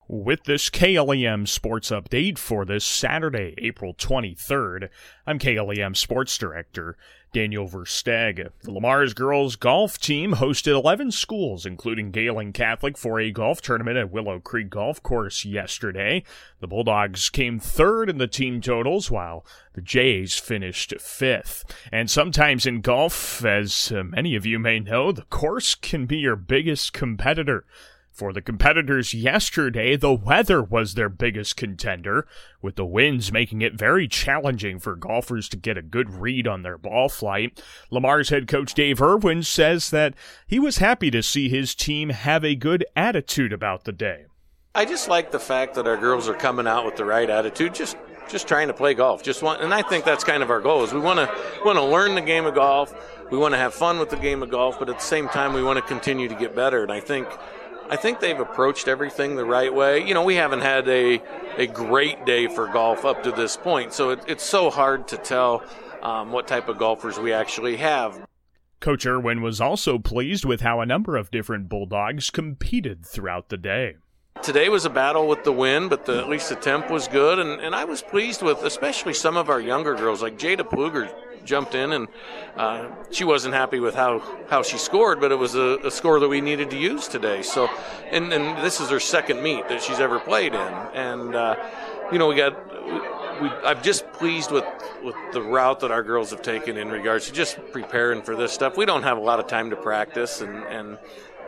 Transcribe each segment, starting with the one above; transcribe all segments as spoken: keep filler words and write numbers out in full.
With this K L E M Sports Update for this Saturday, April twenty-third, I'm K L E M Sports Director Daniel Versteg. The Lamar's girls golf team hosted eleven schools, including Galen Catholic, for a golf tournament at Willow Creek Golf Course yesterday. The Bulldogs came third in the team totals, while the Jays finished fifth. And sometimes in golf, as many of you may know, the course can be your biggest competitor. For the competitors yesterday, the weather was their biggest contender, with the winds making it very challenging for golfers to get a good read on their ball flight. Lamar's head coach Dave Irwin says that he was happy to see his team have a good attitude about the day. I just like the fact that our girls are coming out with the right attitude, just just trying to play golf. Just want, and I think that's kind of our goal, is we want to want to learn the game of golf, we want to have fun with the game of golf, but at the same time we want to continue to get better. And I think I think they've approached everything the right way. You know, we haven't had a a great day for golf up to this point, so it, it's so hard to tell um, what type of golfers we actually have. Coach Irwin was also pleased with how a number of different Bulldogs competed throughout the day. Today was a battle with the wind, but the, at least the temp was good, and, and I was pleased with especially some of our younger girls, like Jada Pluger jumped in, and uh, she wasn't happy with how, how she scored, but it was a, a score that we needed to use today. So, and, and this is her second meet that she's ever played in, and uh, you know, we got. We, I'm just pleased with, with the route that our girls have taken in regards to just preparing for this stuff. We don't have a lot of time to practice, and, and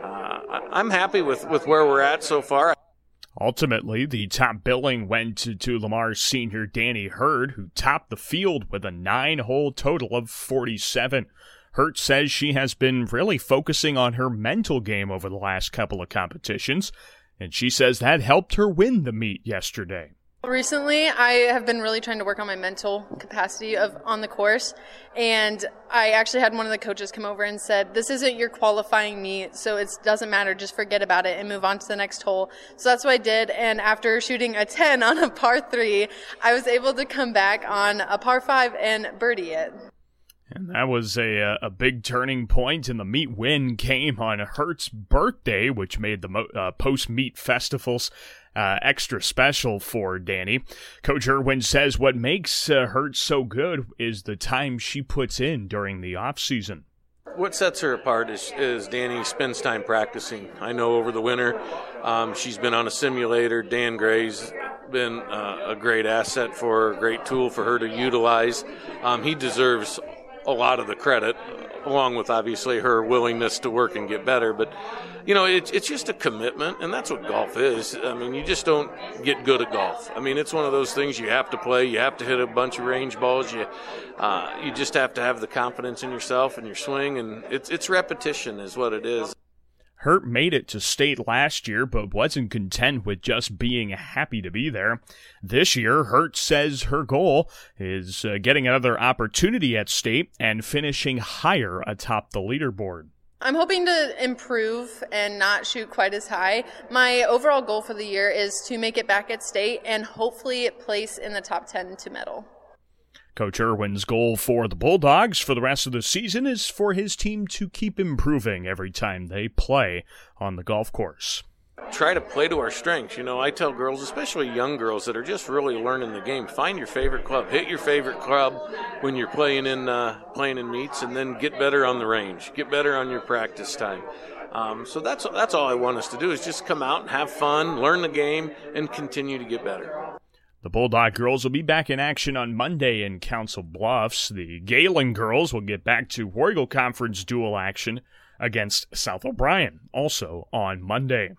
uh, I'm happy with, with where we're at so far. Ultimately, the top billing went to, to Lamar's senior Danny Hurd, who topped the field with a nine-hole total of forty-seven. Hurt says she has been really focusing on her mental game over the last couple of competitions, and she says that helped her win the meet yesterday. Recently, I have been really trying to work on my mental capacity of on the course, and I actually had one of the coaches come over and said, this isn't your qualifying meet, so it doesn't matter, just forget about it and move on to the next hole. So that's what I did, and after shooting a ten on a par three, I was able to come back on a par five and birdie it. And that was a a big turning point, and the meet win came on Hurt's birthday, which made the mo- uh, post-meet festivals uh, extra special for Danny. Coach Irwin says what makes uh, Hurt so good is the time she puts in during the off-season. What sets her apart is, is Danny spends time practicing. I know over the winter um, she's been on a simulator. Dan Gray's been uh, a great asset for her, a great tool for her to utilize. Um, he deserves a lot of the credit, along with obviously her willingness to work and get better. But, you know, it's it's just a commitment, and that's what golf is. I mean, you just don't get good at golf. I mean, it's one of those things you have to play. You have to hit a bunch of range balls. You uh, you just have to have the confidence in yourself and your swing, and it's it's repetition is what it is. Hurt made it to state last year, but wasn't content with just being happy to be there. This year, Hurt says her goal is uh, getting another opportunity at state and finishing higher atop the leaderboard. I'm hoping to improve and not shoot quite as high. My overall goal for the year is to make it back at state and hopefully place in the top ten to medal. Coach Irwin's goal for the Bulldogs for the rest of the season is for his team to keep improving every time they play on the golf course. Try to play to our strengths. You know, I tell girls, especially young girls that are just really learning the game, find your favorite club, hit your favorite club when you're playing in uh, playing in meets, and then get better on the range, get better on your practice time. Um, so that's that's all I want us to do, is just come out and have fun, learn the game, and continue to get better. The Bulldog girls will be back in action on Monday in Council Bluffs. The Galen girls will get back to War Eagle Conference dual action against South O'Brien, also on Monday.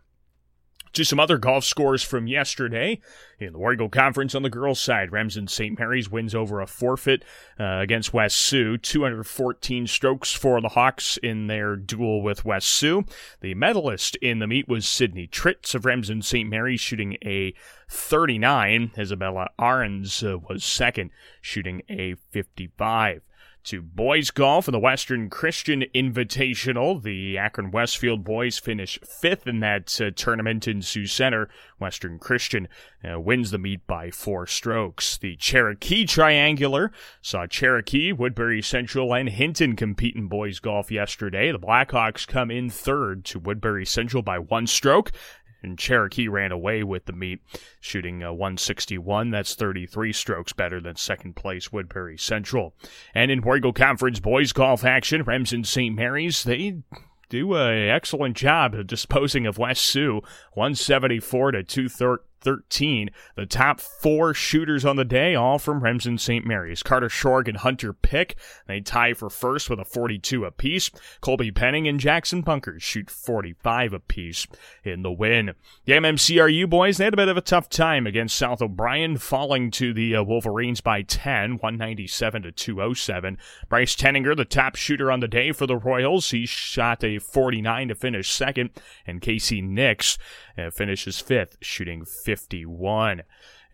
To some other golf scores from yesterday. In the War Eagle Conference on the girls' side, Remsen Saint Mary's wins over a forfeit uh, against West Sioux. two hundred fourteen strokes for the Hawks in their duel with West Sioux. The medalist in the meet was Sydney Tritz of Remsen Saint Mary's, shooting a thirty-nine. Isabella Ahrens uh, was second, shooting a fifty-five. To boys golf in the Western Christian Invitational, the Akron Westfield boys finish fifth in that uh, tournament in Sioux Center. Western Christian uh, wins the meet by four strokes. The Cherokee Triangular saw Cherokee, Woodbury Central, and Hinton compete in boys golf yesterday. The Blackhawks come in third to Woodbury Central by one stroke, And Cherokee ran away with the meet, shooting uh, one sixty-one. That's thirty-three strokes better than second place Woodbury Central. And in Warrego Conference boys golf action, Remsen Saint Mary's, they do an excellent job of disposing of West Sioux, one seventy-four to two thirteen. The top four shooters on the day, all from Remsen Saint Mary's. Carter Shorg and Hunter Pick, they tie for first with a forty-two apiece. Colby Penning and Jackson Bunkers shoot forty-five apiece in the win. The M M C R U boys, they had a bit of a tough time against South O'Brien, falling to the uh, Wolverines by ten, one ninety-seven to two oh seven. Bryce Tenninger, the top shooter on the day for the Royals, he shot a forty-nine to finish second, and Casey Nix uh, finishes fifth, shooting fifty-one.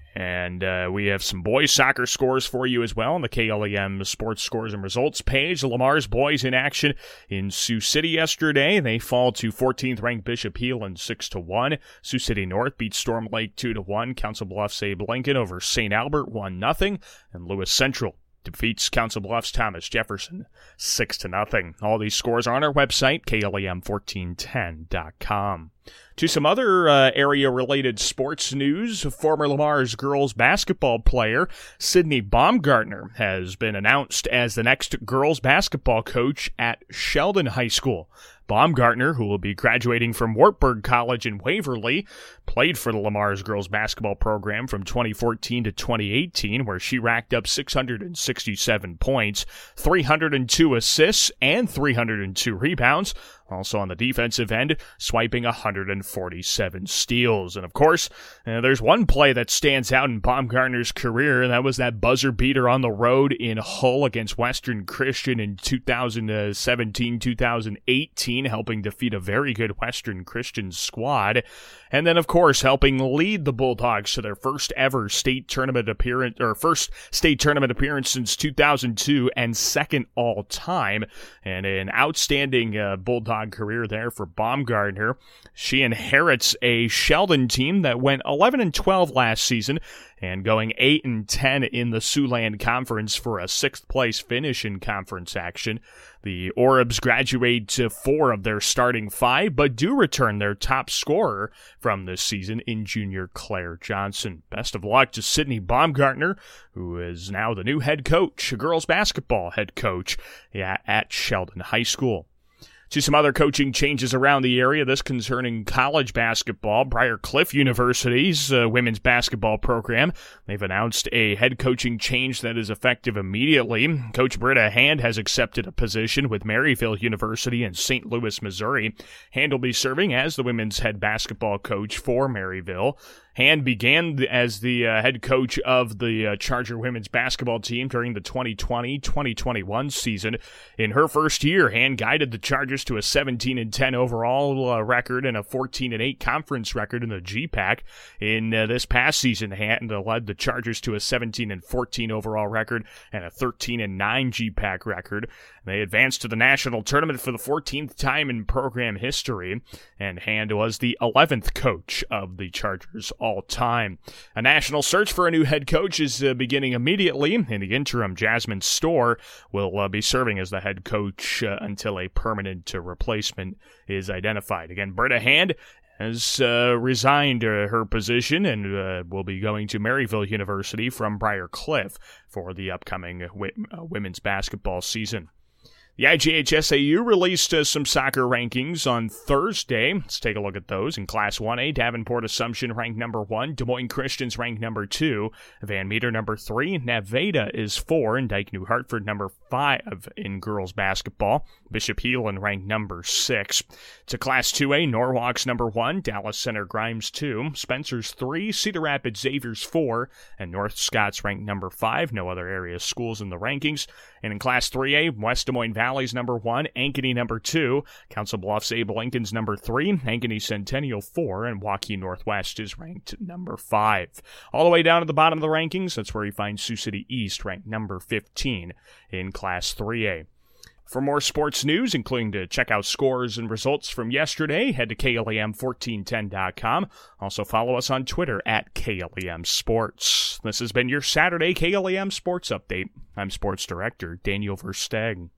And uh, we have some boys soccer scores for you as well on the K L E M Sports Scores and Results page. Lamar's boys in action in Sioux City yesterday. They fall to fourteenth ranked Bishop Heelan six to one. Sioux City North beats Storm Lake two to one. Council Bluffs Abe Lincoln over Saint Albert one nothing. And Lewis Central defeats Council Bluffs Thomas Jefferson six to nothing. All these scores are on our website, K L E M fourteen ten dot com. To some other uh, area-related sports news, former Lamar's girls basketball player Sydney Baumgartner has been announced as the next girls basketball coach at Sheldon High School. Baumgartner, who will be graduating from Wartburg College in Waverly, played for the Lamar's girls basketball program from twenty fourteen to twenty eighteen, where she racked up six hundred sixty-seven points, three hundred two assists, and three hundred two rebounds. Also on the defensive end, swiping one hundred forty-seven steals. And of course, uh, there's one play that stands out in Baumgartner's career, and that was that buzzer beater on the road in Hull against Western Christian in two thousand seventeen two thousand eighteen, helping defeat a very good Western Christian squad. And then, of course, helping lead the Bulldogs to their first ever state tournament appearance, or first state tournament appearance since two thousand two, and second all time. And an outstanding uh, Bulldog career there for Baumgartner. She inherits a Sheldon team that went eleven and twelve last season and going eight and ten in the Siouxland Conference for a sixth place finish in conference action. The Orbs graduate to four of their starting five, but do return their top scorer from this season in junior Claire Johnson. Best of luck to Sydney Baumgartner, who is now the new head coach, girls basketball head coach yeah, at Sheldon High School. To some other coaching changes around the area, this concerning college basketball. Briar Cliff University's uh, women's basketball program, they've announced a head coaching change that is effective immediately. Coach Britta Hand has accepted a position with Maryville University in Saint Louis, Missouri. Hand will be serving as the women's head basketball coach for Maryville. Hand began as the uh, head coach of the uh, Charger women's basketball team during the twenty twenty twenty twenty-one season. In her first year, Hand guided the Chargers to a seventeen and ten overall uh, record and a fourteen and eight conference record in the G PAC. In uh, this past season, Hand uh, led the Chargers to a seventeen and fourteen overall record and a thirteen and nine G PAC record. They advanced to the national tournament for the fourteenth time in program history, and Hand was the eleventh coach of the Chargers all time. A national search for a new head coach is uh, beginning immediately. In the interim, Jasmine Storr will uh, be serving as the head coach uh, until a permanent uh, replacement is identified. Again, Britta Hand has uh, resigned uh, her position and uh, will be going to Maryville University from Briar Cliff for the upcoming w- uh, women's basketball season. The I G H S A U released uh, some soccer rankings on Thursday. Let's take a look at those. In Class one A, Davenport Assumption ranked number one, Des Moines Christians ranked number two, Van Meter number three, Nevada is four, and Dike New Hartford number five in girls basketball. Bishop Heelan ranked number six. To Class two A, Norwalk's number one, Dallas Center Grimes two, Spencer's three, Cedar Rapids Xavier's four, and North Scott's ranked number five. No other area schools in the rankings. And in Class three A, West Des Moines Valley's number one, Ankeny number two, Council Bluffs Abe Lincoln's number three, Ankeny Centennial four, and Waukee Northwest is ranked number five. All the way down at the bottom of the rankings, that's where you find Sioux City East ranked number fifteen in Class three A. For more sports news, including to check out scores and results from yesterday, head to K L E M fourteen ten dot com. Also follow us on Twitter at K L E M Sports. This has been your Saturday K L E M Sports Update. I'm Sports Director Daniel Verstegen.